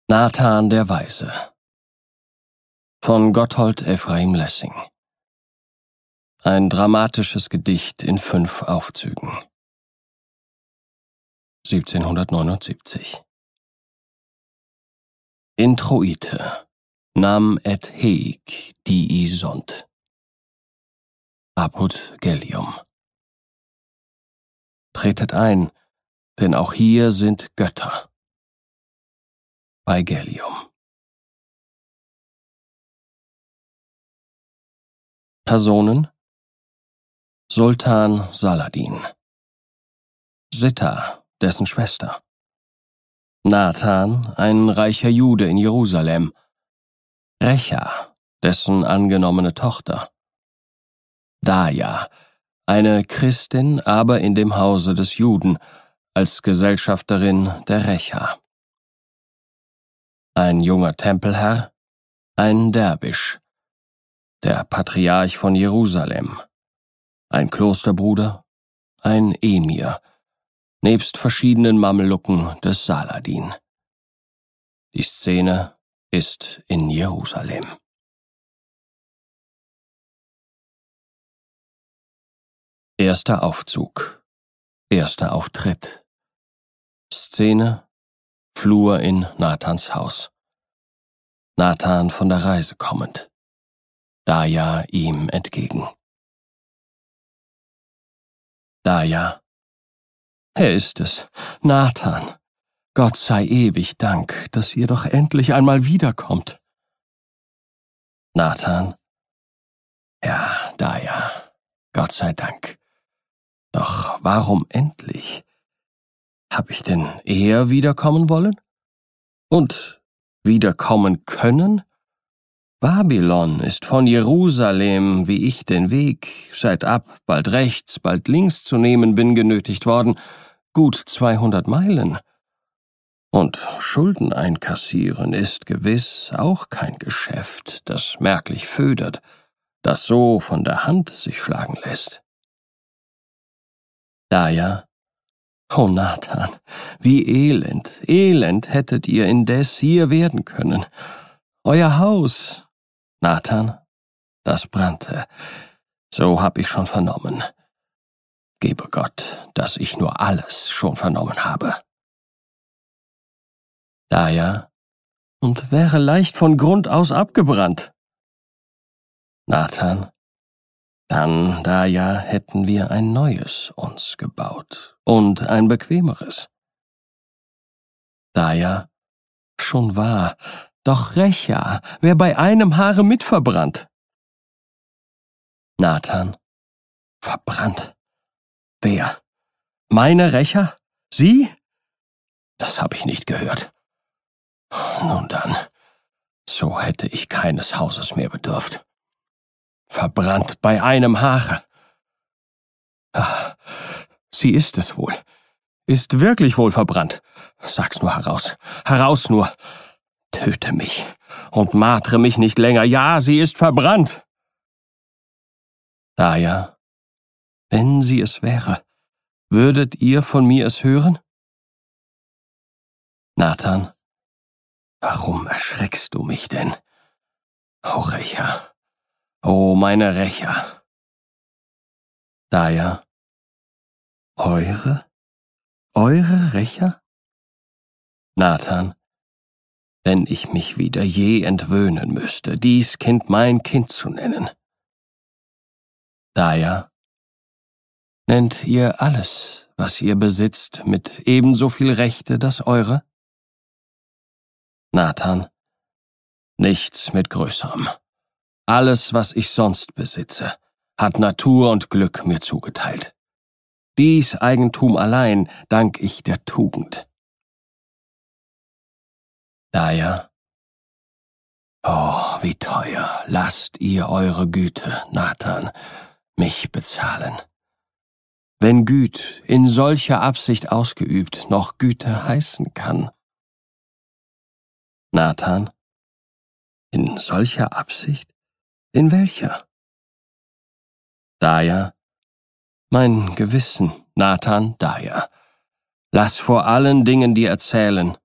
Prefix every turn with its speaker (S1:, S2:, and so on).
S1: Nathan der Weise von Gotthold Ephraim Lessing. Ein dramatisches Gedicht in 5 Aufzügen. 1779. Introite nam et heic dii sunt. Apud Gellium. Tretet ein, denn auch hier sind Götter. Bei Gellium. Personen: Sultan Saladin, Sitta, dessen Schwester, Nathan, ein reicher Jude in Jerusalem, Recha, dessen angenommene Tochter, Daja, eine Christin, aber in dem Hause des Juden, als Gesellschafterin der Recha, ein junger Tempelherr, ein Derwisch, der Patriarch von Jerusalem, ein Klosterbruder, ein Emir, nebst verschiedenen Mamelucken des Saladin. Die Szene ist in Jerusalem. Erster Aufzug. Erster Auftritt. Szene: Flur in Nathans Haus. Nathan von der Reise kommend. Daja ihm entgegen. Daja: Er ist es, Nathan. Gott sei ewig Dank, dass ihr doch endlich einmal wiederkommt. Nathan: Ja, Daja, Gott sei Dank. Doch warum endlich? Hab ich denn eher wiederkommen wollen? Und wiederkommen können? Babylon ist von Jerusalem, wie ich den Weg, seitab bald rechts, bald links zu nehmen bin, genötigt worden, gut 200 Meilen. Und Schulden einkassieren ist gewiss auch kein Geschäft, das merklich födert, das so von der Hand sich schlagen lässt. Daja: O Nathan, wie elend hättet ihr indes hier werden können. Euer Haus, Nathan, das brannte, so hab ich schon vernommen. Gebe Gott, dass ich nur alles schon vernommen habe. Daja: Und wäre leicht von Grund aus abgebrannt. Nathan: Dann, Daja, hätten wir ein neues uns gebaut und ein bequemeres. Daja: Schon wahr, doch Recha wär bei einem Haare mit verbrannt. Nathan: Verbrannt? Wer? Meine Recha? Sie? Das hab ich nicht gehört. Nun dann, so hätte ich keines Hauses mehr bedürft. Verbrannt bei einem Haare. Ach, sie ist es wohl. Ist wirklich wohl verbrannt. Sag's nur heraus. Heraus nur. Töte mich und martre mich nicht länger. Ja, sie ist verbrannt. Daja: Wenn sie es wäre, würdet ihr von mir es hören? Nathan: Warum erschreckst du mich denn? O Recha, o meine Recha. Daja: Eure Recha? Nathan: Wenn ich mich wieder je entwöhnen müsste, dies Kind mein Kind zu nennen. Daja: Nennt ihr alles, was ihr besitzt, mit ebenso viel Rechte das eure? Nathan: Nichts mit Größerem. Alles, was ich sonst besitze, hat Natur und Glück mir zugeteilt. Dies Eigentum allein dank ich der Tugend. Daja: Oh, wie teuer lasst ihr eure Güte, Nathan, mich bezahlen. Wenn Güt in solcher Absicht ausgeübt noch Güte heißen kann. Nathan: In solcher Absicht? In welcher? Daja: Mein Gewissen, Nathan, Daja. Lass vor allen Dingen dir erzählen,